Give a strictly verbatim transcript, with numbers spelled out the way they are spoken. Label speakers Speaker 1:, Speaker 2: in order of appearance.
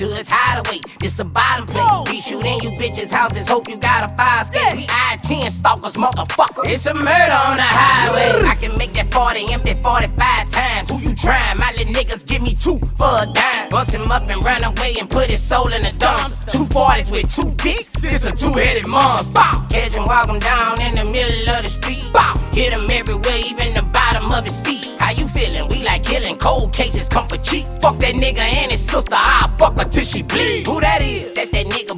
Speaker 1: to his hideaway. This a bottom play. We shooting you bitches' houses, hope you got a fire escape. We I ten stalkers, motherfucker. It's a murder on the highway. I can make that forty empty forty-five times. Who you trying? My little niggas give me two for a dime. Bust him up and run away and put his soul in the dumps. Two forties with two dicks. This a two-headed monster. Catch him, walk him down in the middle of the street. Bow. Hit him everywhere, even the bottom of his feet. How you feeling? We like killing, cold cases come for cheap. Fuck that nigga and his sister, I'll fuck her till she bleed. Who that is? That's that nigga